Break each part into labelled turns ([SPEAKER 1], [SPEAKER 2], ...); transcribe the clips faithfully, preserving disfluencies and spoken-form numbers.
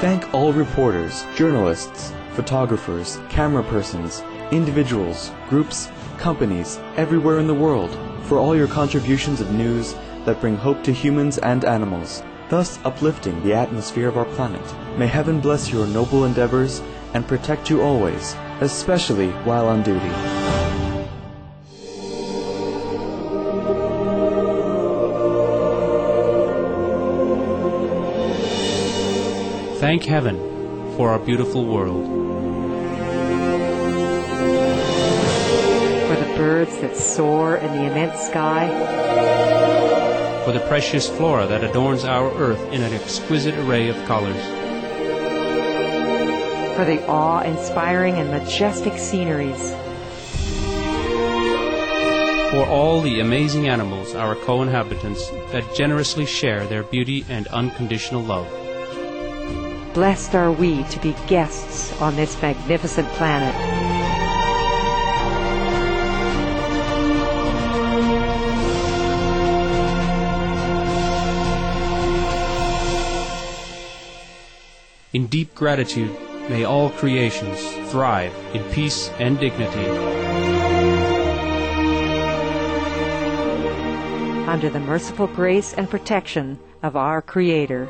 [SPEAKER 1] thank all reporters, journalists, photographers, camera persons, individuals, groups, companies, everywhere in the world, for all your contributions of news that bring hope to humans and animals, thus uplifting the atmosphere of our planet. May heaven bless your noble endeavors and protect you always, especially while on duty.
[SPEAKER 2] Thank heaven for our beautiful world.
[SPEAKER 3] For the birds that soar in the immense sky.
[SPEAKER 2] For the precious flora that adorns our earth in an exquisite array of colors.
[SPEAKER 3] For the awe-inspiring and majestic sceneries.
[SPEAKER 2] For all the amazing animals, our co-inhabitants, that generously share their beauty and unconditional love.
[SPEAKER 3] Blessed are we to be guests on this magnificent planet.
[SPEAKER 2] In deep gratitude, may all creations thrive in peace and dignity.
[SPEAKER 3] Under the merciful grace and protection of our Creator.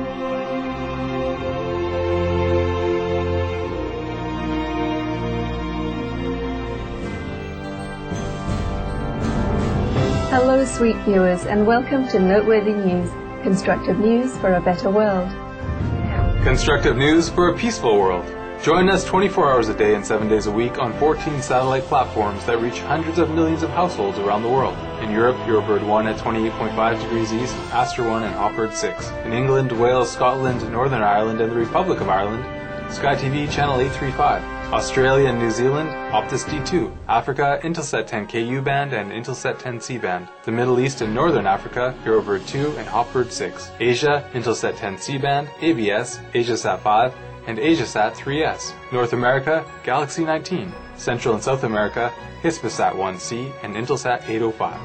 [SPEAKER 4] Hello, sweet viewers, and welcome to Noteworthy News, constructive news for a better world.
[SPEAKER 5] Constructive news for a peaceful world. Join us twenty-four hours a day and seven days a week on fourteen satellite platforms that reach hundreds of millions of households around the world. In Europe, Eurobird one at twenty-eight point five degrees east, Aster one and Hotbird six. In England, Wales, Scotland, Northern Ireland, and the Republic of Ireland, Sky T V channel eight thirty-five. Australia and New Zealand, Optus D two. Africa, Intelsat ten K U band and Intelsat ten C band. The Middle East and Northern Africa, Eurobird two and Hotbird six. Asia, Intelsat ten C band, A B S, AsiaSat five, and AsiaSat three S. North America, Galaxy nineteen. Central and South America, Hispasat one C and Intelsat eight oh five.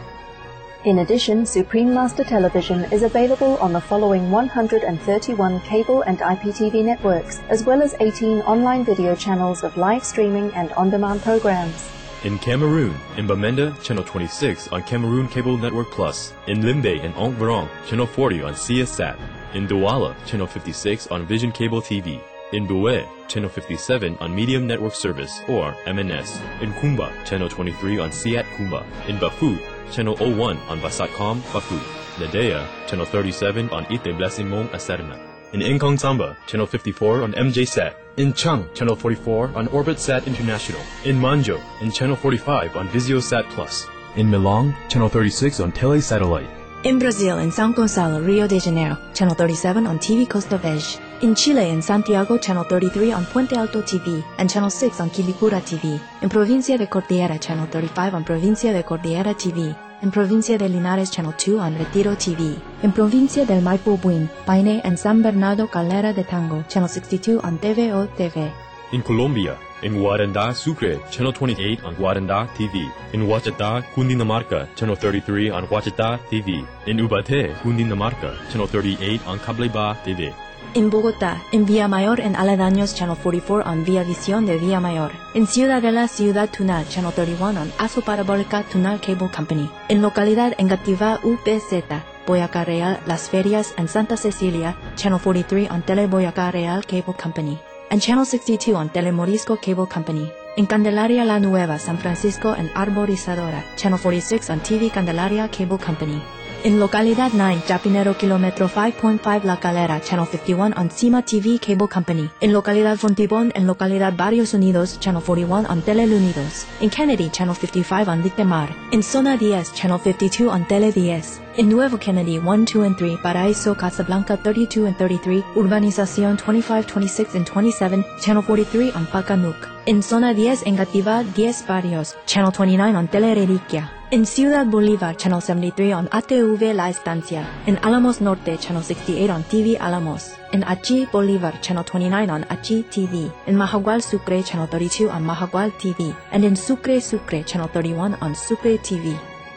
[SPEAKER 4] In addition, Supreme Master Television is available on the following one hundred thirty-one cable and I P T V networks, as well as eighteen online video channels of live streaming and on-demand programs.
[SPEAKER 6] In Cameroon, in Bamenda, channel twenty-six on Cameroon Cable Network Plus. In Limbe and Ongverong, channel forty on C S A T. In Douala, channel fifty-six on Vision Cable T V. In Boué, channel fifty-seven on Medium Network Service, or M N S. In Kumba, channel twenty-three on C A T Kumba. In Bafut, channel oh one on Basatcom Bafut. Nadea, channel thirty-seven on Ite Blasimong Aserna. In Nkong Samba, channel fifty-four on M J Sat. In Chang, channel forty-four on OrbitSat International. In Manjo, in channel forty-five on VisioSat Plus. In Milong, channel thirty-six on Telesatellite.
[SPEAKER 7] In Brazil, in São Gonçalo, Rio de Janeiro, channel thirty-seven on T V Costa Verde. In Chile, in Santiago, channel thirty-three on Puente Alto T V and channel six on Quilicura T V. In Provincia de Cordillera, channel thirty-five on Provincia de Cordillera T V. In Provincia de Linares, channel two on Retiro T V. In Provincia del Maipo Buin, Paine and San Bernardo Calera de Tango, channel sixty-two on T V O T V.
[SPEAKER 6] In Colombia, in Guaranda, Sucre, channel twenty-eight on Guaranda T V. In Huachata, Cundinamarca, channel thirty-three on Huachata T V. In Ubaté, Cundinamarca, channel thirty-eight on Cableba T V.
[SPEAKER 7] In Bogotá, in Villamayor and Aledaños, channel forty-four on Vía Visión de Villamayor. In Ciudadela, Ciudad Tunal, channel thirty-one on Aso Parabólica Tunal Cable Company. In Localidad Engativá U P Z, Boyacá Real, Las Ferias, and Santa Cecilia, channel forty-three on Tele Boyacá Real Cable Company. And channel sixty-two on Tele Morisco Cable Company. In Candelaria La Nueva, San Francisco, and Arborizadora, channel forty-six on T V Candelaria Cable Company. In Localidad nine, Chapinero Kilometro five point five La Calera, channel fifty-one on Cima T V Cable Company. In Localidad Fontibón and Localidad Barrios Unidos, channel forty-one on Tele Unidos. In Kennedy, channel fifty-five on Litemar. In Zona diez, channel fifty-two on Tele diez. In Nuevo Kennedy one, two, and three, Paraíso, Casablanca thirty-two and thirty-three, Urbanización twenty-five, twenty-six, and twenty-seven, channel forty-three on Pacanuc. In Zona diez, Engativá diez Barrios, channel twenty-nine on Tele Reliquia. In Ciudad Bolívar, channel seventy-three on A T V La Estancia. In Alamos Norte, channel sixty-eight on T V Alamos. In Achi Bolívar, channel twenty-nine on Achi T V. In Mahagual Sucre, channel thirty-two on Mahagual T V. And in Sucre Sucre, channel thirty-one on Sucre T V.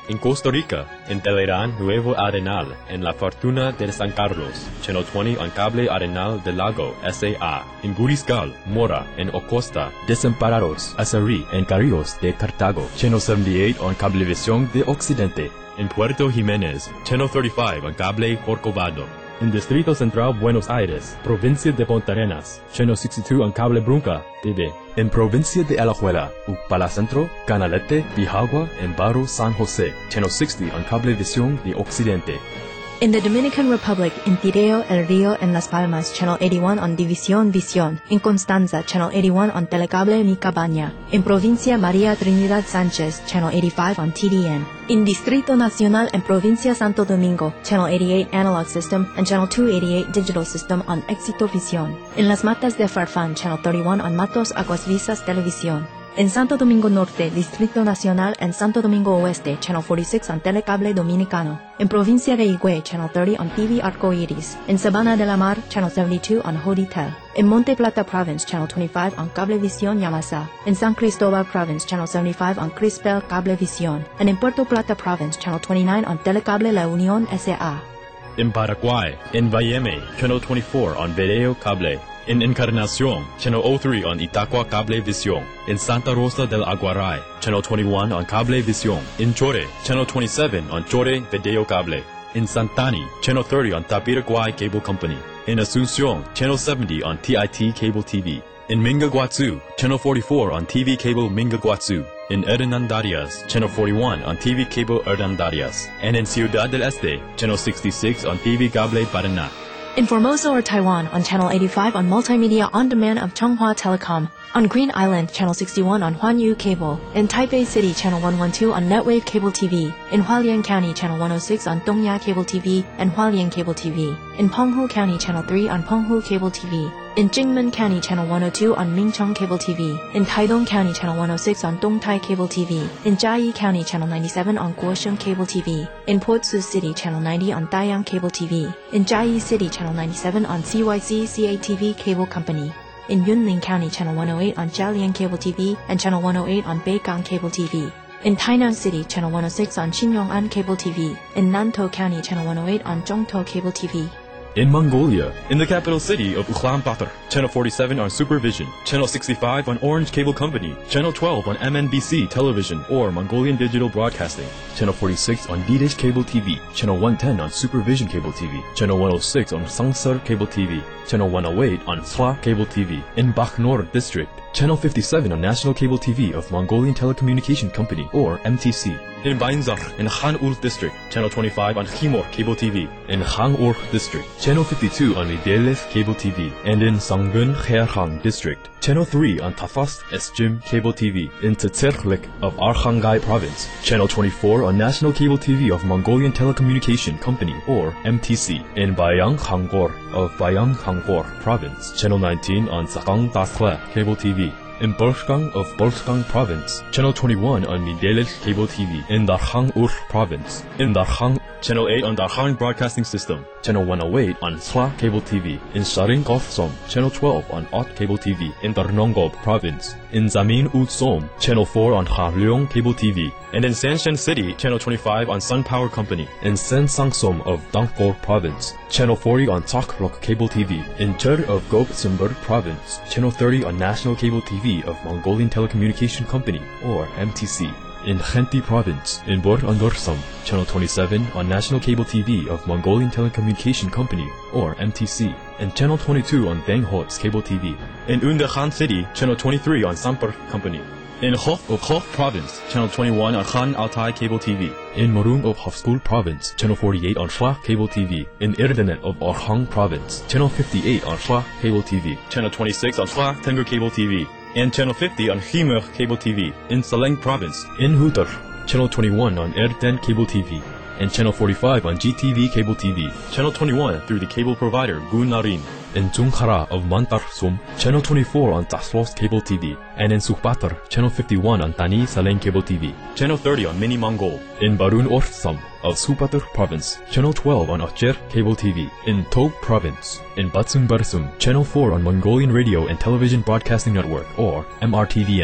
[SPEAKER 6] In Costa Rica, in Teleran Nuevo Arenal, en La Fortuna de San Carlos, Channel twenty on Cable Arenal del Lago, S A A. In Guriscal, Mora, en Ocosta, Desamparados, Azarí, en Carrillos de Cartago, Channel seventy-eight on Cablevisión de Occidente. In Puerto Jiménez, Channel thirty-five on Cable Corcovado. In Distrito Central Buenos Aires, Provincia de Puntarenas, Channel sixty-two on Cable Brunca T V. In Provincia de Alajuela, Upalacentro, Canalete, Bijagua, and Barrio San Jose, Channel sixty on Cablevisión de Occidente.
[SPEAKER 7] In the Dominican Republic, in Tireo, El Rio, and Las Palmas, Channel eighty-one on División Visión. In Constanza, Channel eighty-one on Telecable Mi Cabaña. In Provincia María Trinidad Sánchez, Channel eighty-five on T D N. In Distrito Nacional and Provincia Santo Domingo, Channel eighty-eight Analog System and Channel two eighty-eight Digital System on Éxito Visión. In Las Matas de Farfán, Channel thirty-one on Matos Aguas Visas Televisión. In Santo Domingo Norte, Distrito Nacional, and Santo Domingo Oeste, Channel forty-six on Telecable Dominicano. In Provincia de Higüey, Channel thirty on T V Arcoiris. In Sabana de la Mar, Channel seventy-two on Hoditel. In Monte Plata Province, Channel twenty-five on Cablevisión Yamasa. In San Cristobal Province, Channel seventy-five on Crispel Cablevisión. And in Puerto Plata Province, Channel twenty-nine on Telecable La Unión S A.
[SPEAKER 6] In Paraguay, in Valleme, Channel twenty-four on Video Cable. In Encarnación, Channel oh three on Itacua Cablevisión. In Santa Rosa del Aguaray, Channel twenty-one on Cablevisión. In Chore, Channel twenty-seven on Chore Video Cable. In Santani, Channel thirty on Tapiraguay Cable Company. In Asunción, Channel seventy on T I T Cable T V. In Mingaguazú, Channel forty-four on T V Cable Mingaguazú. In Hernandarias, Channel forty-one on T V Cable Hernandarias. And in Ciudad del Este, Channel sixty-six on T V Cable Paraná.
[SPEAKER 7] In Formosa or Taiwan, on Channel eighty-five on Multimedia On Demand of Chunghwa Telecom. On Green Island, Channel sixty-one on Huanyu Cable. In Taipei City, Channel one twelve on Netwave Cable T V. In Hualien County, Channel one oh six on Dongya Cable T V and Hualien Cable T V. In Penghu County, Channel three on Penghu Cable T V. In Jingmen County, Channel one oh two on Mincheng Cable T V. In Taidong County, Channel one oh six on Dongtai Cable T V. In Jiayi County, Channel ninety-seven on Guosheng Cable T V. In Port Sioux City, Channel ninety on Dayang Cable T V. In Jiayi City, Channel ninety-seven on C Y C C A T V Cable Company. In Yunlin County, Channel one oh eight on Jialian Cable T V and Channel one oh eight on Beigang Cable T V. In Tainan City, Channel one oh six on Xingyongan Cable T V. In Nantou County, Channel one oh eight on Zhongtou Cable T V.
[SPEAKER 6] In Mongolia, in the capital city of Ulaanbaatar, Channel forty-seven on Supervision, Channel sixty-five on Orange Cable Company, Channel twelve on M N B C Television or Mongolian Digital Broadcasting, Channel forty-six on D-Dish Cable T V, Channel one ten on Supervision Cable T V, Channel one oh six on Sangsar Cable T V, Channel one oh eight on Sla Cable T V. In Bakhnor District, Channel fifty-seven on National Cable T V of Mongolian Telecommunication Company or M T C. In Bainzar, in Khan-Ur District, Channel twenty-five on Khimor Cable T V. In Khan-Ur District, Channel fifty-two on Mideles Cable T V. And in Sangun Khairkhan District, Channel three on Tafast Esjim Cable T V. In Tsetserkhlik of Arkhangai Province, Channel twenty-four on National Cable T V of Mongolian Telecommunication Company or M T C. In Bayang Khangor of Bayang Khangor Province, Channel nineteen on Sakang Dasla Cable T V. In Bolsgang of Bolsgang Province, Channel twenty-one on Mideles Cable T V. In Darkhang-Ur Province, in Darkhang, Channel eight on Darkhang Broadcasting System, Channel one oh eight on Sla Cable T V. In Sharingovsom, Channel twelve on Ot Cable T V. In Darnongob Province, in Zamin Utsom, Channel four on Kharleong Cable T V. And in Sanshan City, Channel twenty-five on Sun Power Company. In Sensangsom of Dangpor Province, Channel forty on Takrok Cable T V. In Chur of Gobsumber Province, Channel thirty on National Cable T V of Mongolian Telecommunication Company or M T C. In Khenti Province, in Bor-Andorsam, Channel twenty-seven on National Cable T V of Mongolian Telecommunication Company or M T C. And Channel twenty-two on Denghots Cable T V. In Undakhan City, Channel twenty-three on Sampur Company. In Khof of Khof Province, Channel twenty-one on Khan Altai Cable T V. In Morung of Hofskul Province, Channel forty-eight on Shlah Cable T V. In Erdenet of Orkhang Province, Channel fifty-eight on Shlah Cable T V. Channel twenty-six on Shlah Tengu Cable T V. And Channel fifty on Khmer Cable T V. In Saleng Province, in Hutar, Channel twenty-one on Erden Cable T V. And Channel forty-five on G T V Cable T V. Channel twenty-one through the cable provider Gunarin. In Zungkhara of Mantar Sum, Channel twenty-four on Taslos Cable T V. And in Sukhbatar, Channel fifty-one on Tani Saleng Cable T V. Channel thirty on Mini Mongol. In Barun Ortsam of Sukhbatar Province, Channel twelve on Ocher Cable T V. In Tob Province, in Batsum Barsum, Channel four on Mongolian Radio and Television Broadcasting Network or M R T V N.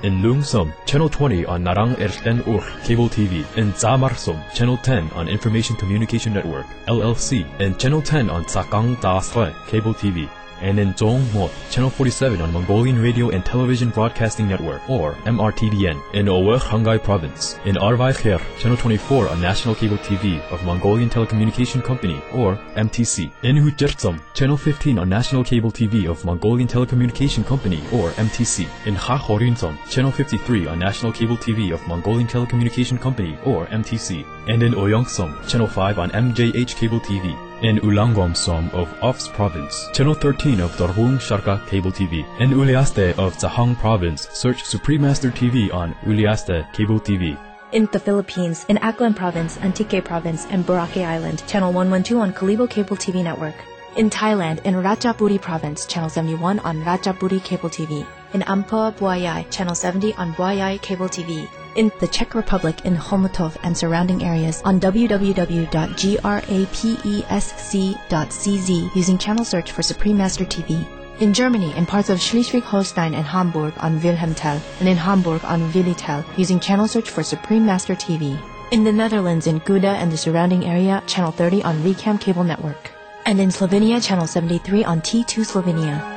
[SPEAKER 6] In Lungsum, Channel twenty on Narang Ersten Ur Cable T V. In Zamarsum, Channel ten on Information Communication Network, L L C. And Channel ten on Tsakang Dasre Cable T V. And in Zhongmot, Channel forty-seven on Mongolian Radio and Television Broadcasting Network, or M R T V N, in Ower Khangai Province. In Arvai Kher, Channel twenty-four on National Cable T V of Mongolian Telecommunication Company, or M T C. In Hujertsum, Channel fifteen on National Cable T V of Mongolian Telecommunication Company, or M T C. In Khahorinsum, Channel fifty-three on National Cable T V of Mongolian Telecommunication Company, or M T C. And in Oyongsom, Channel five on M J H Cable T V. In Ulangwamsom of Ofs Province, Channel thirteen of Dorhung Sharka Cable T V. In Uliaste of Zahang Province, search Supreme Master T V on Uliaste Cable T V.
[SPEAKER 7] In the Philippines, in Aklan Province, Antique Province, and Boracay Island, Channel one twelve on Kalibo Cable T V Network. In Thailand, in Ratchaburi Province, Channel seventy-one on Ratchaburi Cable T V. In Amphoe Buayai, Channel seventy on Buayai Cable T V. In the Czech Republic, in Chomutov and surrounding areas, on w w w dot grapesc dot c z using channel search for Supreme Master T V. In Germany, in parts of Schleswig-Holstein and Hamburg on Wilhelmtel, and in Hamburg on Willitel using channel search for Supreme Master T V. In the Netherlands, in Gouda and the surrounding area, Channel thirty on Recam Cable Network. And in Slovenia, Channel seventy-three on T two Slovenia.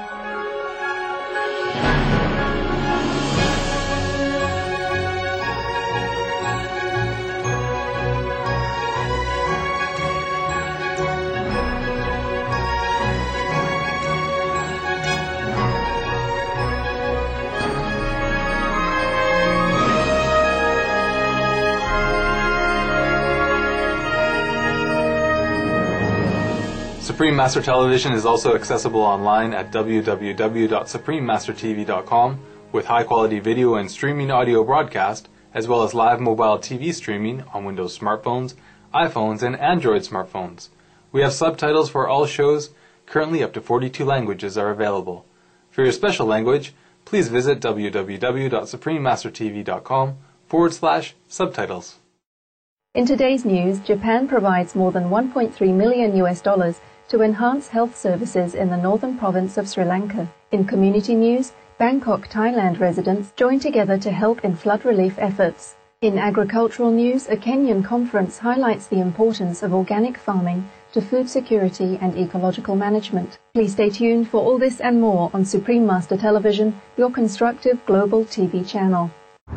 [SPEAKER 5] Supreme Master Television is also accessible online at w w w dot supreme master t v dot com with high-quality video and streaming audio broadcast, as well as live mobile T V streaming on Windows smartphones, iPhones, and Android smartphones. We have subtitles for all shows. Currently up to forty-two languages are available. For your special language, please visit w w w dot supreme master t v dot com forward slash subtitles.
[SPEAKER 4] In today's news, Japan provides more than one point three million U S dollars to enhance health services in the northern province of Sri Lanka. In community news, Bangkok, Thailand residents join together to help in flood relief efforts. In agricultural news, a Kenyan conference highlights the importance of organic farming to food security and ecological management. Please stay tuned for all this and more on Supreme Master Television, your constructive global T V channel.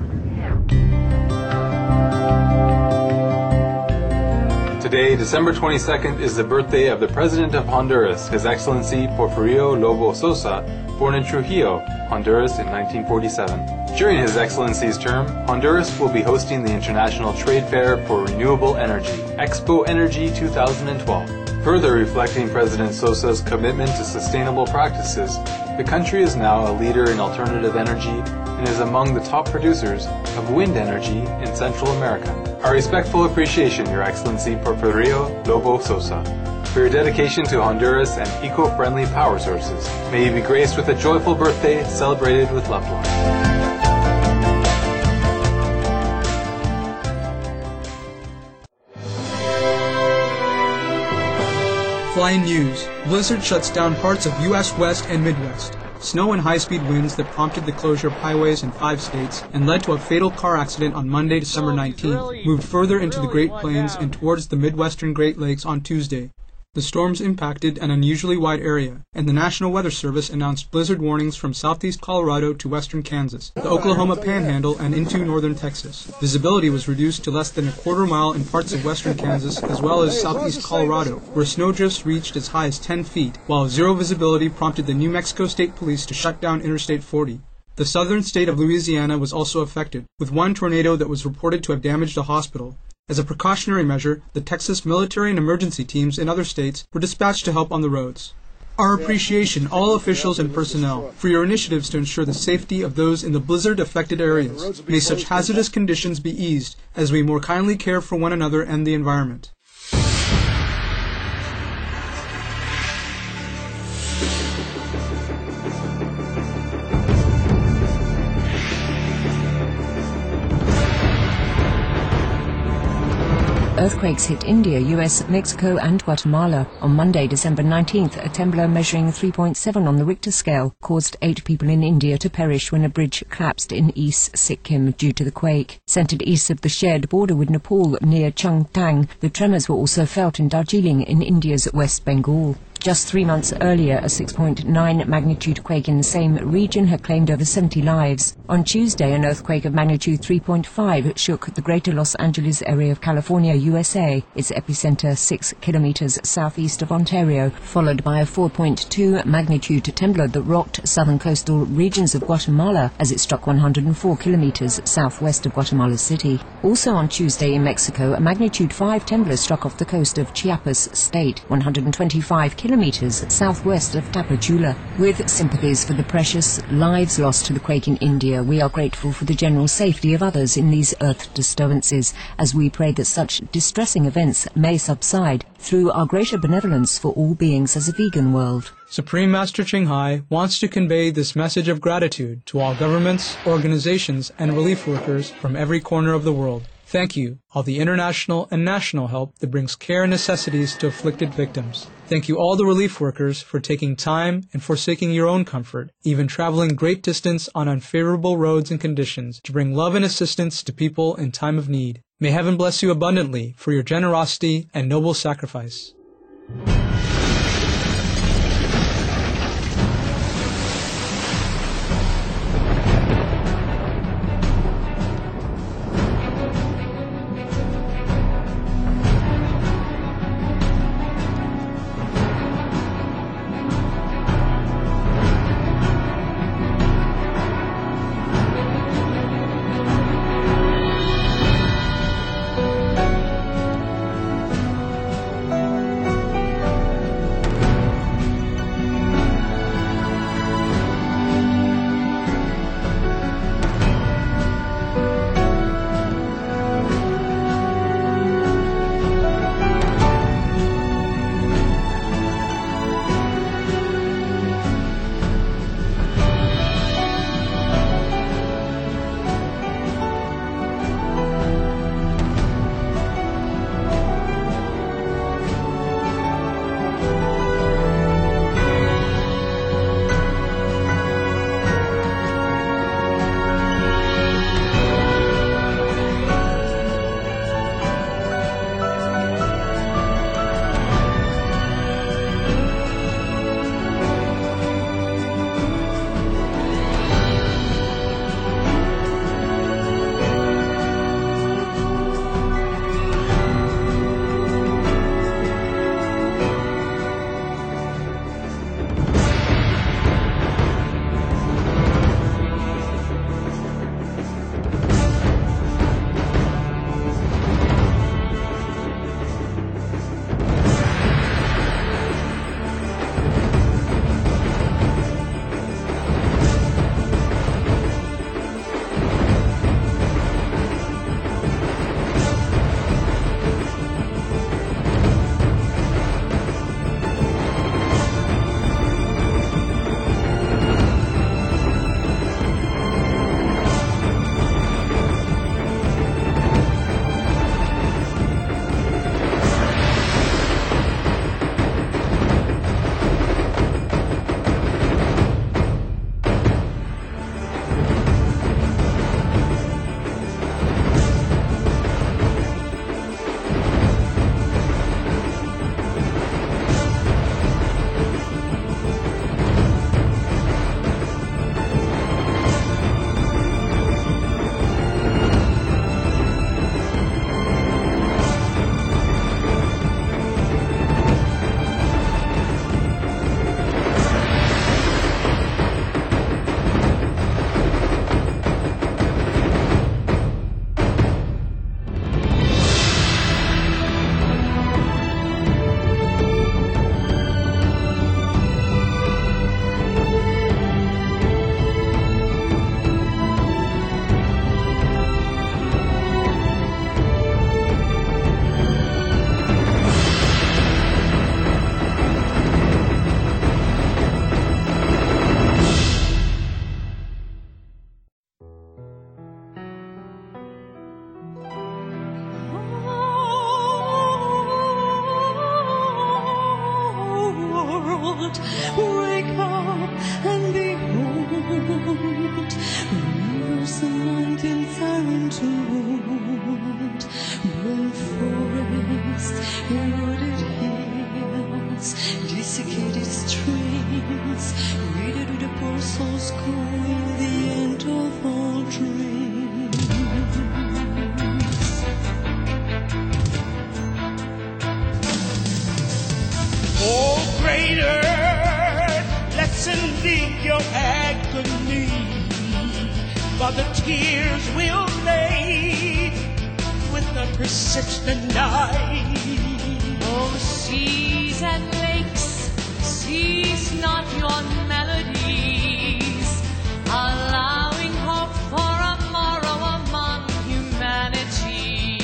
[SPEAKER 5] Today, December twenty-second, is the birthday of the President of Honduras, His Excellency Porfirio Lobo Sosa, born in Trujillo, Honduras in nineteen forty-seven. During His Excellency's term, Honduras will be hosting the International Trade Fair for Renewable Energy, Expo Energy two thousand twelve. Further reflecting President Sosa's commitment to sustainable practices, the country is now a leader in alternative energy and is among the top producers of wind energy in Central America. Our respectful appreciation, Your Excellency Porfirio Lobo Sosa, for your dedication to Honduras and eco-friendly power sources. May you be graced with a joyful birthday celebrated with loved ones.
[SPEAKER 8] Flying news. Blizzard shuts down parts of U S West and Midwest. Snow and high-speed winds that prompted the closure of highways in five states and led to a fatal car accident on Monday, December nineteenth, moved further into the Great Plains and towards the Midwestern Great Lakes on Tuesday. The storms impacted an unusually wide area, and the National Weather Service announced blizzard warnings from southeast Colorado to western Kansas, the Oklahoma Panhandle, and into northern Texas. Visibility was reduced to less than a quarter mile in parts of western Kansas as well as southeast Colorado, where snowdrifts reached as high as ten feet, while zero visibility prompted the New Mexico State Police to shut down Interstate forty. The southern state of Louisiana was also affected, with one tornado that was reported to have damaged a hospital. As a precautionary measure, the Texas military and emergency teams in other states were dispatched to help on the roads. Our appreciation, all officials and personnel, for your initiatives to ensure the safety of those in the blizzard-affected areas. May such hazardous conditions be eased as we more kindly care for one another and the environment.
[SPEAKER 9] Earthquakes hit India, U S, Mexico and Guatemala. On Monday, December nineteenth, a tremor measuring three point seven on the Richter scale caused eight people in India to perish when a bridge collapsed in East Sikkim due to the quake. Centred east of the shared border with Nepal near Chungtang, the tremors were also felt in Darjeeling in India's West Bengal. Just three months earlier, a six point nine magnitude quake in the same region had claimed over seventy lives. On Tuesday, an earthquake of magnitude three point five shook the greater Los Angeles area of California, U S A, its epicenter six kilometers southeast of Ontario, followed by a four point two magnitude tremor that rocked southern coastal regions of Guatemala as it struck one hundred four kilometers southwest of Guatemala City. Also on Tuesday in Mexico, a magnitude five tremor struck off the coast of Chiapas State, one hundred twenty-five kilometers southwest of Tapachula. With sympathies for the precious lives lost to the quake in India, we are grateful for the general safety of others in these earth disturbances, as we pray that such distressing events may subside through our greater benevolence for all beings as a vegan world.
[SPEAKER 8] Supreme Master Ching Hai wants to convey this message of gratitude to all governments, organizations, and relief workers from every corner of the world. Thank you, all the international and national help that brings care and necessities to afflicted victims. Thank you all the relief workers for taking time and forsaking your own comfort, even traveling great distance on unfavorable roads and conditions to bring love and assistance to people in time of need. May heaven bless you abundantly for your generosity and noble sacrifice.
[SPEAKER 10] Ruined forests, eroded hills, desiccated streams, readed with the poor souls going the end of all dreams.
[SPEAKER 11] Oh, greater lessen be your agony, for the tears will lay with the persistent night.
[SPEAKER 10] Oh, seas and lakes, cease not your melodies, allowing hope for a morrow among humanity.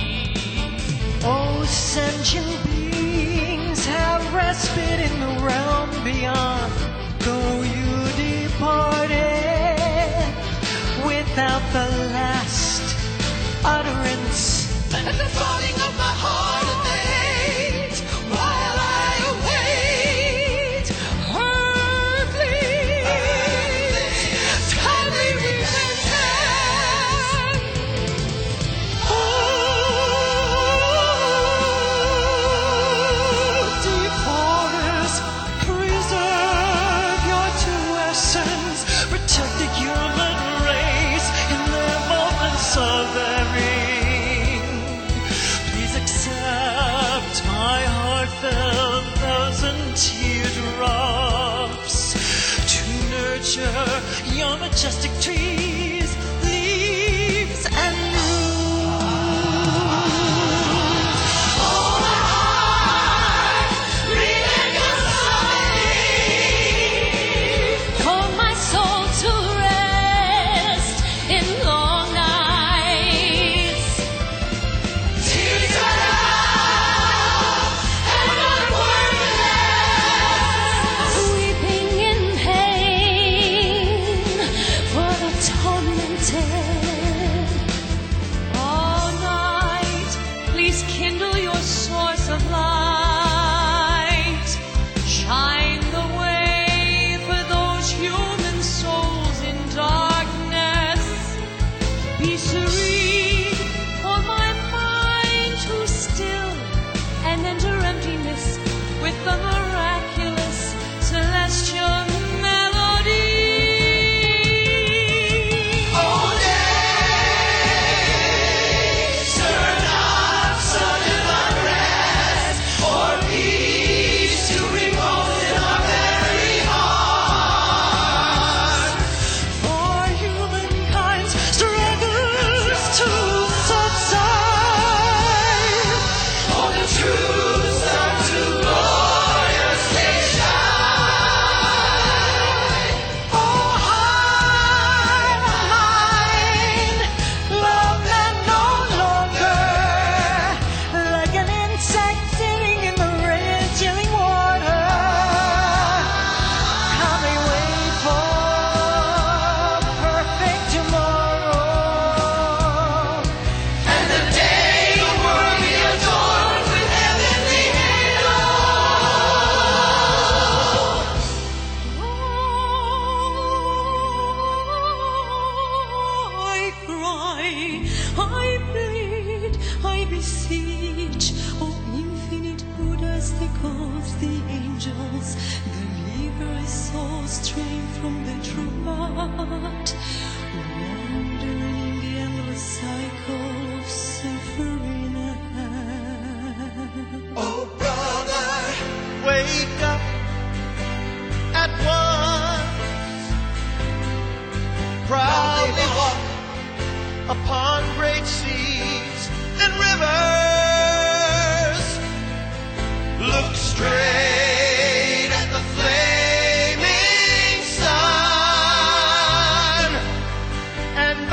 [SPEAKER 11] Oh, sentient beings have respite in the realm beyond, though you departed without the last utterance. And the falling of my heart abates while I await her pleas, timely repentance. Oh, deep waters, preserve your true essence, protect the human race in their moments of erring. Please accept my heartfelt thousand teardrops to nurture your majestic trees, leaves, and roots. Oh, my heart, read your melody.
[SPEAKER 10] Call my soul to rest in long nights.
[SPEAKER 11] Tears run out and I'm worthless.
[SPEAKER 10] Weeping in pain for the tormented. All night, please kindle your source of light. Shine the way for those human souls in darkness. Be serene for my mind to still and enter emptiness with the miraculous celestial melody.
[SPEAKER 11] All days turn up sudden unrest, or peace to repose in our very heart. For humankind's struggles to subside, all the truths are to gloriously shine. Oh, heart of mine, love that no longer, like an insect sitting in the red chilling water, how they wait for a perfect tomorrow, and the day the world be adorned with heavenly halos.
[SPEAKER 10] I cry, I plead, I beseech, O infinite Buddhas, the gods, the angels, deliver a soul straying from the true path, wandering in the endless cycle of suffering and
[SPEAKER 11] Oh, brother, wake up at once. Proudly walk upon great seas and rivers. Look straight at the flaming sun and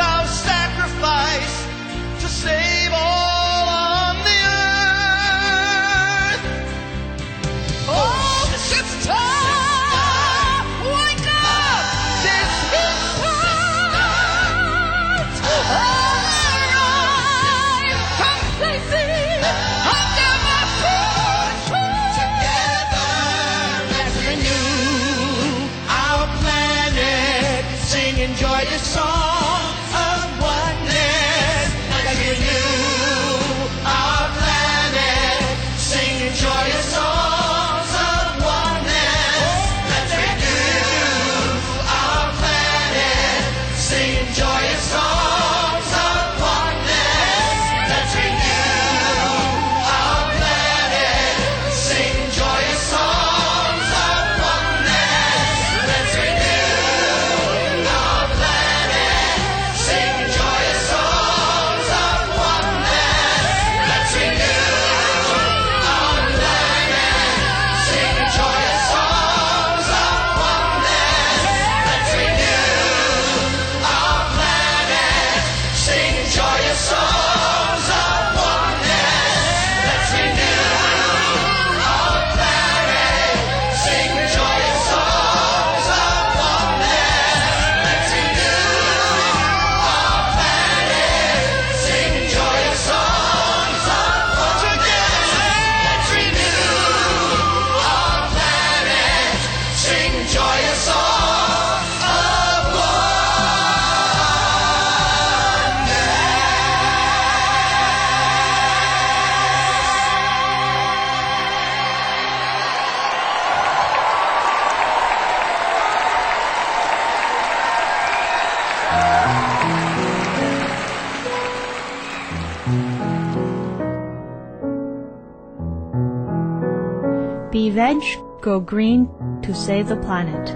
[SPEAKER 12] Be veg, go green to save the planet.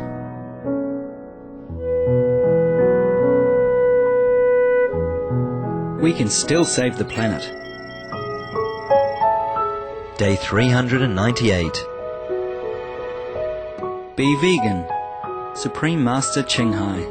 [SPEAKER 13] We can still save the planet.
[SPEAKER 14] Day three hundred ninety-eight.
[SPEAKER 13] Be vegan. Supreme Master Ching Hai.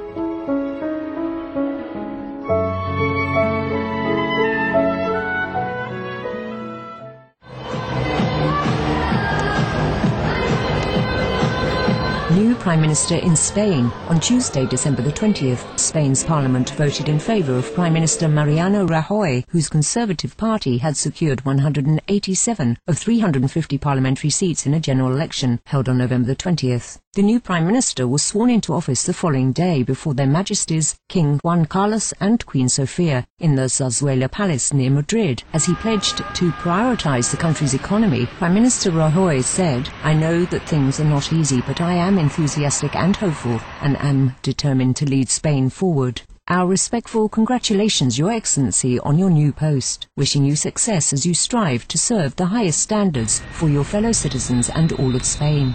[SPEAKER 9] New Prime Minister in Spain. On Tuesday, December the twentieth, Spain's Parliament voted in favour of Prime Minister Mariano Rajoy, whose Conservative Party had secured one hundred eighty-seven of three hundred fifty parliamentary seats in a general election held on November the twentieth. The new Prime Minister was sworn into office the following day before their Majesties King Juan Carlos and Queen Sofia in the Zarzuela Palace near Madrid. As he pledged to prioritise the country's economy, Prime Minister Rajoy said, "I know that things are not easy, but I am enthusiastic and hopeful and am determined to lead Spain forward. Our respectful congratulations, Your Excellency, on your new post. Wishing you success as you strive to serve the highest standards for your fellow citizens and all of Spain."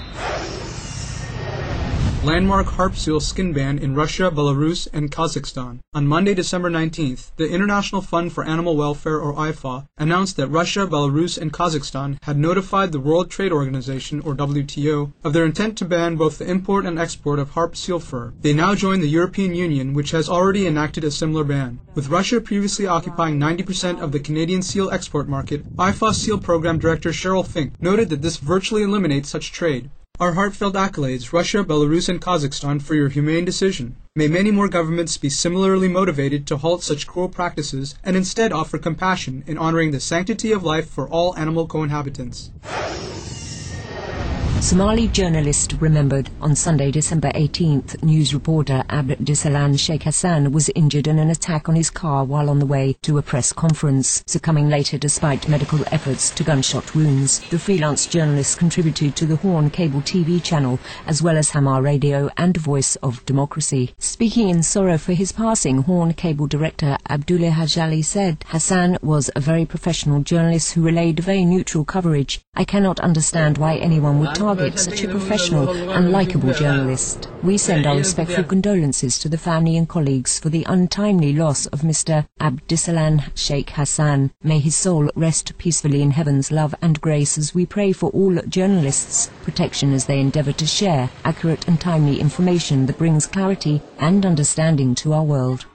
[SPEAKER 8] Landmark harp seal skin ban in Russia, Belarus, and Kazakhstan. On Monday, December nineteenth, the International Fund for Animal Welfare, or I F A, announced that Russia, Belarus, and Kazakhstan had notified the World Trade Organization, or W T O, of their intent to ban both the import and export of harp seal fur. They now join the European Union, which has already enacted a similar ban. With Russia previously occupying ninety percent of the Canadian seal export market, I F A Seal Program Director Cheryl Fink noted that this virtually eliminates such trade. Our heartfelt accolades, Russia, Belarus, and Kazakhstan, for your humane decision. May many more governments be similarly motivated to halt such cruel practices and instead offer compassion in honoring the sanctity of life for all animal co-inhabitants.
[SPEAKER 9] Somali journalist remembered. On Sunday, December eighteenth, news reporter Abdisalan Sheikh Hassan was injured in an attack on his car while on the way to a press conference, succumbing later despite medical efforts to gunshot wounds. The freelance journalist contributed to the Horn cable T V channel, as well as Hamar Radio and Voice of Democracy. Speaking in sorrow for his passing, Horn cable director Abdullah Hajali said, "Hassan was a very professional journalist who relayed very neutral coverage. I cannot understand why anyone would target such a professional and likeable journalist. We send our respectful condolences to the family and colleagues for the untimely loss of Mister Abdisalan Sheikh Hassan. May his soul rest peacefully in heaven's love and grace as we pray for all journalists' protection as they endeavour to share accurate and timely information that brings clarity and understanding to our world."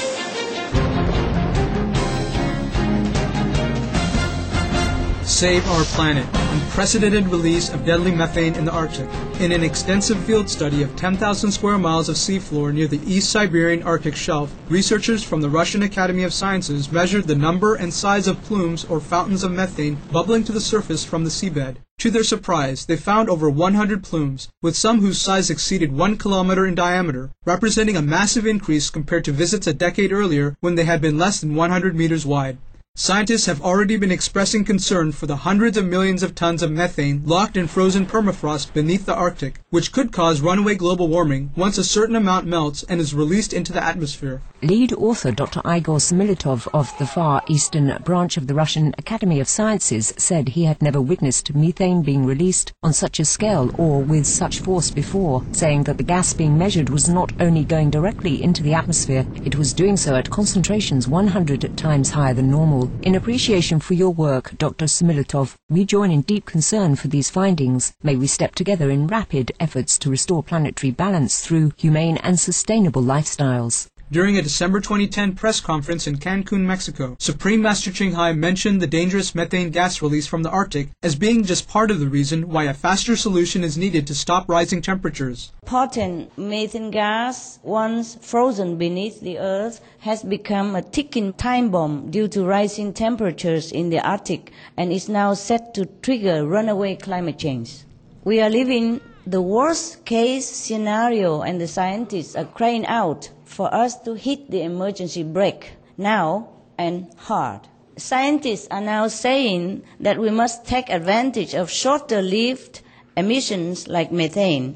[SPEAKER 8] Save our planet. Unprecedented release of deadly methane in the Arctic. In an extensive field study of ten thousand square miles of seafloor near the East Siberian Arctic Shelf, researchers from the Russian Academy of Sciences measured the number and size of plumes or fountains of methane bubbling to the surface from the seabed. To their surprise, they found over one hundred plumes, with some whose size exceeded one kilometer in diameter, representing a massive increase compared to visits a decade earlier when they had been less than one hundred meters wide. Scientists have already been expressing concern for the hundreds of millions of tons of methane locked in frozen permafrost beneath the Arctic, which could cause runaway global warming once a certain amount melts and is released into the atmosphere.
[SPEAKER 9] Lead author Doctor Igor Smilitov of the Far Eastern branch of the Russian Academy of Sciences said he had never witnessed methane being released on such a scale or with such force before, saying that the gas being measured was not only going directly into the atmosphere, it was doing so at concentrations one hundred times higher than normal. In appreciation for your work, Doctor Smilitov, we join in deep concern for these findings. May we step together in rapid efforts to restore planetary balance through humane and sustainable lifestyles.
[SPEAKER 8] During a December twenty ten press conference in Cancun, Mexico, Supreme Master Ching Hai mentioned the dangerous methane gas release from the Arctic as being just part of the reason why a faster solution is needed to stop rising temperatures.
[SPEAKER 15] Potent methane gas, once frozen beneath the earth, has become a ticking time bomb due to rising temperatures in the Arctic and is now set to trigger runaway climate change. We are living the worst case scenario and the scientists are crying out for us to hit the emergency brake now and hard. Scientists are now saying that we must take advantage of shorter-lived emissions like methane,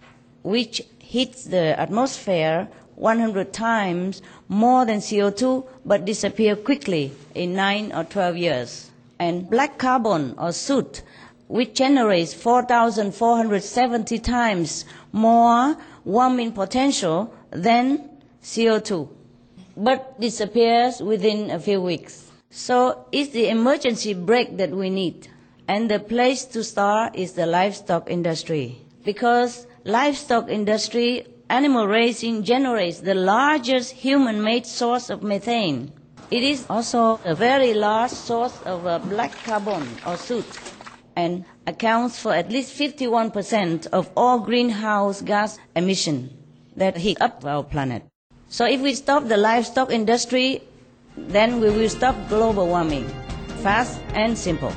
[SPEAKER 15] which hits the atmosphere one hundred times more than C O two but disappear quickly in nine or twelve years. And black carbon or soot, which generates four thousand four hundred seventy times more warming potential than C O two, but disappears within a few weeks. So it's the emergency brake that we need. And the place to start is the livestock industry. Because livestock industry, animal raising generates the largest human-made source of methane. It is also a very large source of uh, black carbon or soot and accounts for at least fifty-one percent of all greenhouse gas emission that heat up our planet. So if we stop the livestock industry, then we will stop global warming. Fast and simple.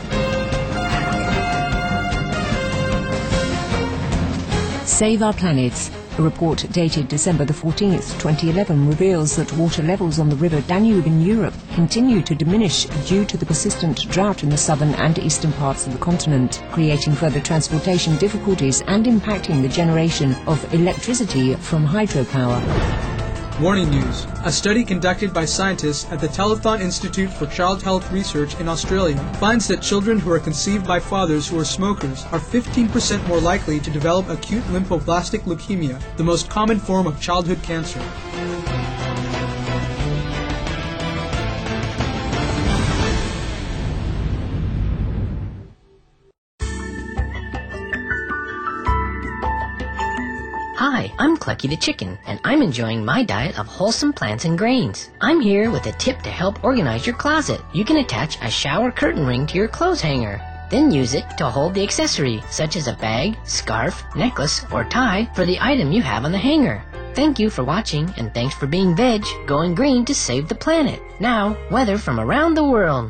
[SPEAKER 9] Save Our Planet. A report dated December the fourteenth, twenty eleven reveals that water levels on the river Danube in Europe continue to diminish due to the persistent drought in the southern and eastern parts of the continent, creating further transportation difficulties and impacting the generation of electricity from hydropower.
[SPEAKER 8] Warning news. A study conducted by scientists at the Telethon Institute for Child Health Research in Australia finds that children who are conceived by fathers who are smokers are fifteen percent more likely to develop acute lymphoblastic leukemia, the most common form of childhood cancer.
[SPEAKER 16] Hi, I'm Clucky the Chicken, and I'm enjoying my diet of wholesome plants and grains. I'm here with a tip to help organize your closet. You can attach a shower curtain ring to your clothes hanger. Then use it to hold the accessory, such as a bag, scarf, necklace, or tie for the item you have on the hanger. Thank you for watching, and thanks for being veg, going green to save the planet. Now, weather from around the world.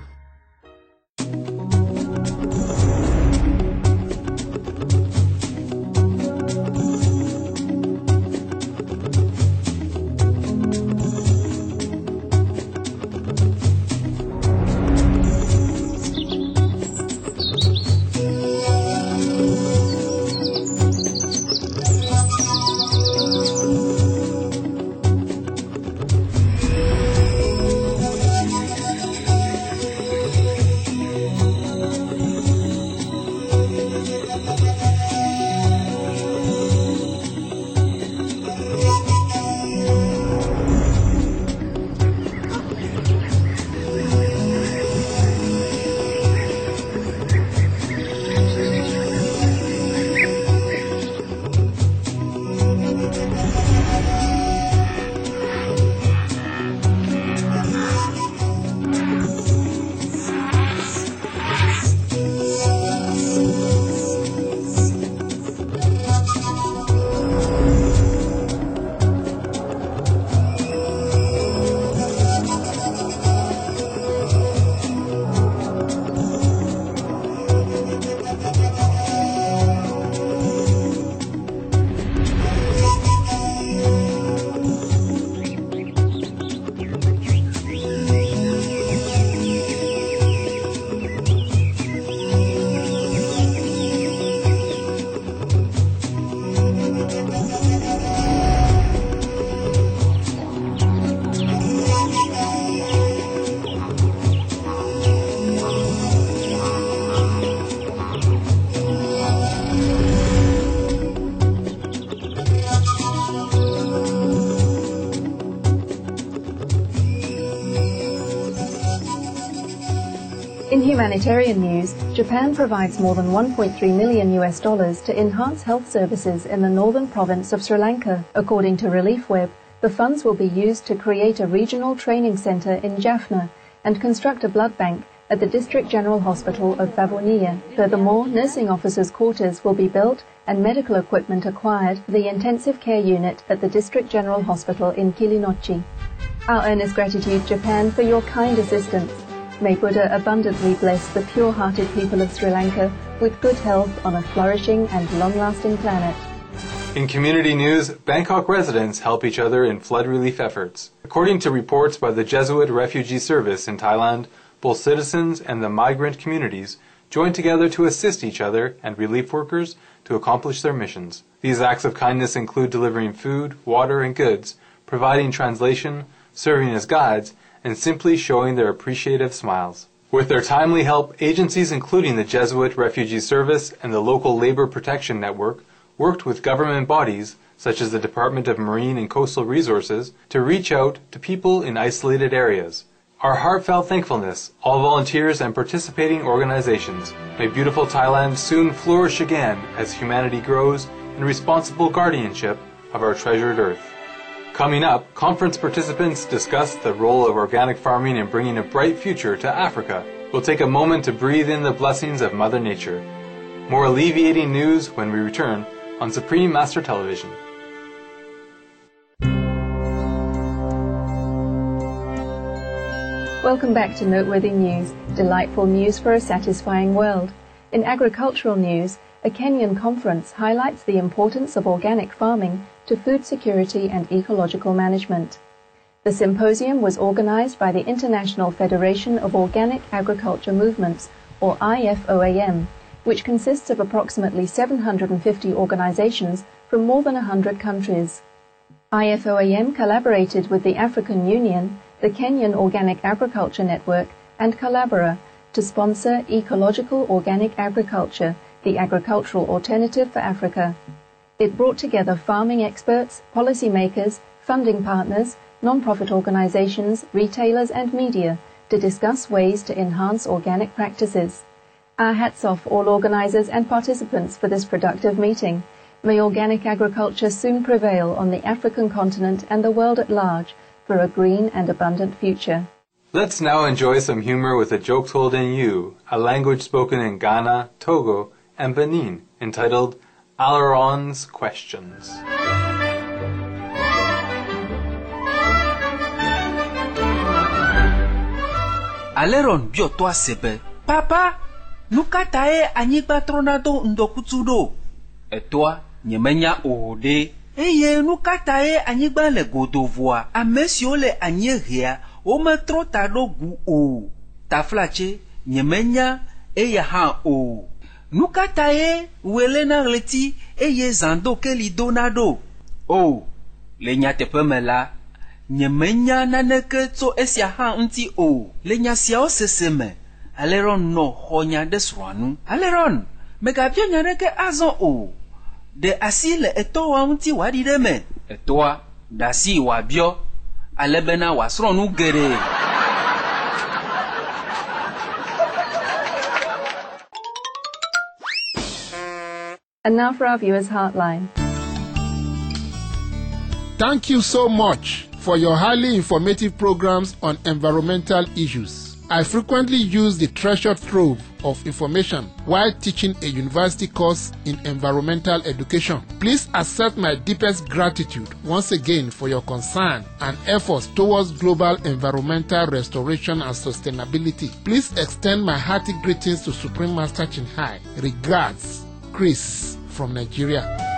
[SPEAKER 4] In humanitarian news, Japan provides more than one point three million U S dollars to enhance health services in the northern province of Sri Lanka. According to ReliefWeb, the funds will be used to create a regional training center in Jaffna and construct a blood bank at the District General Hospital of Vavuniya. Furthermore, nursing officers' quarters will be built and medical equipment acquired for the intensive care unit at the District General Hospital in Kilinochchi. Our earnest gratitude, Japan, for your kind assistance. May Buddha abundantly bless the pure-hearted people of Sri Lanka with good health on a flourishing and long-lasting planet.
[SPEAKER 5] In community news, Bangkok residents help each other in flood relief efforts. According to reports by the Jesuit Refugee Service in Thailand, both citizens and the migrant communities join together to assist each other and relief workers to accomplish their missions. These acts of kindness include delivering food, water, and goods, providing translation, serving as guides, and simply showing their appreciative smiles. With their timely help, agencies including the Jesuit Refugee Service and the local Labor Protection Network worked with government bodies, such as the Department of Marine and Coastal Resources, to reach out to people in isolated areas. Our heartfelt thankfulness, all volunteers and participating organizations. May beautiful Thailand soon flourish again as humanity grows in responsible guardianship of our treasured earth. Coming up, conference participants discuss the role of organic farming in bringing a bright future to Africa. We'll take a moment to breathe in the blessings of Mother Nature. More alleviating news when we return on Supreme Master Television.
[SPEAKER 4] Welcome back to Noteworthy News, delightful news for a satisfying world. In agricultural news, a Kenyan conference highlights the importance of organic farming to food security and ecological management. The symposium was organized by the International Federation of Organic Agriculture Movements, or I F O A M, which consists of approximately seven hundred fifty organizations from more than one hundred countries. I F O A M collaborated with the African Union, the Kenyan Organic Agriculture Network, and Collabora to sponsor Ecological Organic Agriculture, the agricultural alternative for Africa. It brought together farming experts, policymakers, funding partners, non-profit organizations, retailers, and media to discuss ways to enhance organic practices. Our hats off all organizers and participants for this productive meeting. May organic agriculture soon prevail on the African continent and the world at large for a green and abundant future.
[SPEAKER 5] Let's now enjoy some humor with a joke told in Yu, a language spoken in Ghana, Togo, and Benin, entitled Alaron's Questions.
[SPEAKER 17] Aleron bio toa sebe. Papa, nukata e anyigba tronado ndokutudo. Etoa, nyemenya ohode. Eye nukata e anyigba le godovoa. Amesio le anyehia, ome trota do gu o. Taflache, nyemenya eye ha o. Nukata e welena leti eye zando keli donado. O, le nyatepe mela. Nyemenya naneke tso esia ha nti o. Le nyasia o seseme. Aleron no honya deswanu. Aleron, megabio nyaneke azon o. De asi le eto wa nti wadideme. Etoa, dasi wabio. Alebena wasronu gere.
[SPEAKER 4] And now for our viewers' Heartline.
[SPEAKER 18] Thank you so much for your highly informative programs on environmental issues. I frequently use the treasure trove of information while teaching a university course in environmental education. Please accept my deepest gratitude once again for your concern and efforts towards global environmental restoration and sustainability. Please extend my hearty greetings to Supreme Master Chinhai. Regards, Chris from Nigeria.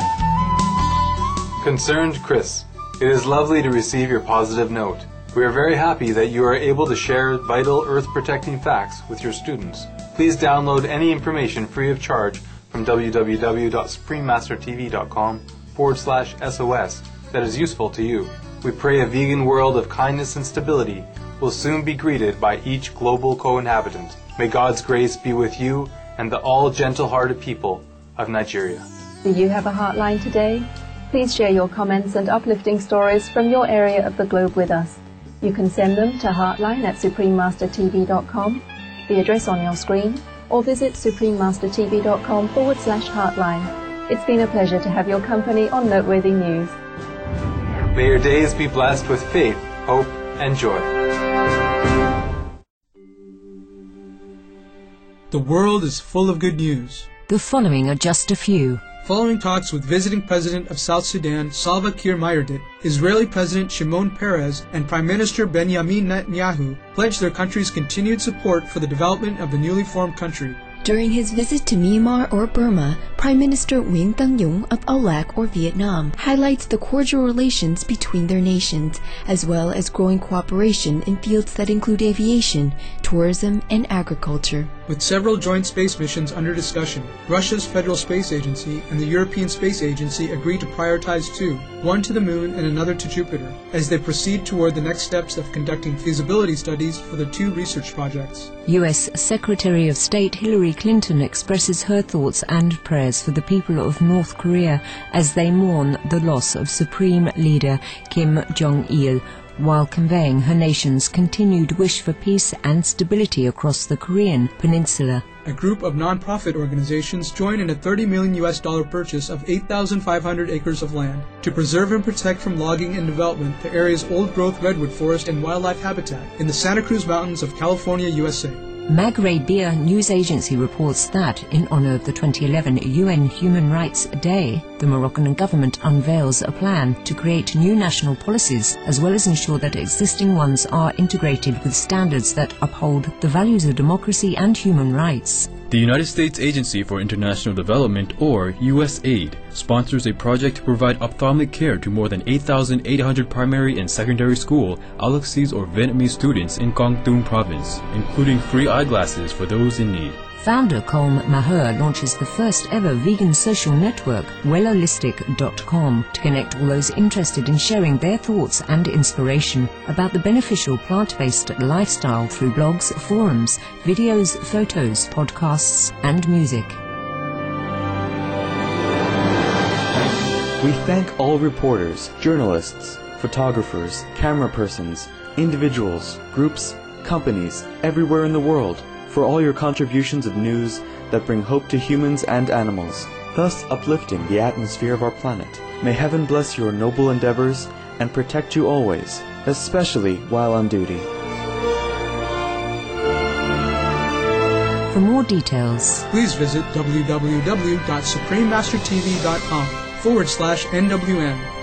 [SPEAKER 5] Concerned Chris, it is lovely to receive your positive note. We are very happy that you are able to share vital earth-protecting facts with your students. Please download any information free of charge from www.suprememastertv.com forward slash SOS that is useful to you. We pray a vegan world of kindness and stability will soon be greeted by each global co-inhabitant. May God's grace be with you and the all gentle-hearted people of Nigeria.
[SPEAKER 4] Do you have a Heartline today? Please share your comments and uplifting stories from your area of the globe with us. You can send them to heartline at suprememastertv dot com, the address on your screen, or visit suprememastertv.com forward slash heartline. It's been a pleasure to have your company on Noteworthy News.
[SPEAKER 5] May your days be blessed with faith, hope, and joy.
[SPEAKER 8] The world is full of good news.
[SPEAKER 9] The following are just a few.
[SPEAKER 8] Following talks with visiting President of South Sudan, Salva Kiir Mayardit, Israeli President Shimon Peres, and Prime Minister Benjamin Netanyahu pledged their country's continued support for the development of the newly formed country.
[SPEAKER 7] During his visit to Myanmar or Burma, Prime Minister Nguyen Thanh Dung of Olac or Vietnam highlights the cordial relations between their nations, as well as growing cooperation in fields that include aviation, tourism, and agriculture.
[SPEAKER 8] With several joint space missions under discussion, Russia's Federal Space Agency and the European Space Agency agreed to prioritize two, one to the Moon and another to Jupiter, as they proceed toward the next steps of conducting feasibility studies for the two research projects.
[SPEAKER 9] U S Secretary of State Hillary Clinton expresses her thoughts and prayers for the people of North Korea as they mourn the loss of Supreme Leader Kim Jong-il, while conveying her nation's continued wish for peace and stability across the Korean peninsula.
[SPEAKER 8] A group of non-profit organizations joined in a thirty million U S dollar purchase of eight thousand five hundred acres of land to preserve and protect from logging and development the area's old-growth redwood forest and wildlife habitat in the Santa Cruz Mountains of California, U S A.
[SPEAKER 9] Maghreb news agency reports that, in honor of the twenty eleven U N Human Rights Day, the Moroccan government unveils a plan to create new national policies, as well as ensure that existing ones are integrated with standards that uphold the values of democracy and human rights.
[SPEAKER 6] The United States Agency for International Development, or U S A I D, sponsors a project to provide ophthalmic care to more than eight thousand eight hundred primary and secondary school Alexis or Vietnamese students in Quang Tum province, including free eyeglasses for those in need.
[SPEAKER 9] Founder Colm Maher launches the first ever vegan social network, Wellolistic dot com, to connect all those interested in sharing their thoughts and inspiration about the beneficial plant-based lifestyle through blogs, forums, videos, photos, podcasts, and music.
[SPEAKER 1] We thank all reporters, journalists, photographers, camera persons, individuals, groups, companies, everywhere in the world, for all your contributions of news that bring hope to humans and animals, thus uplifting the atmosphere of our planet. May heaven bless your noble endeavors and protect you always, especially while on duty.
[SPEAKER 9] For more details,
[SPEAKER 8] please visit w w w dot supreme master t v dot com forward slash N W M.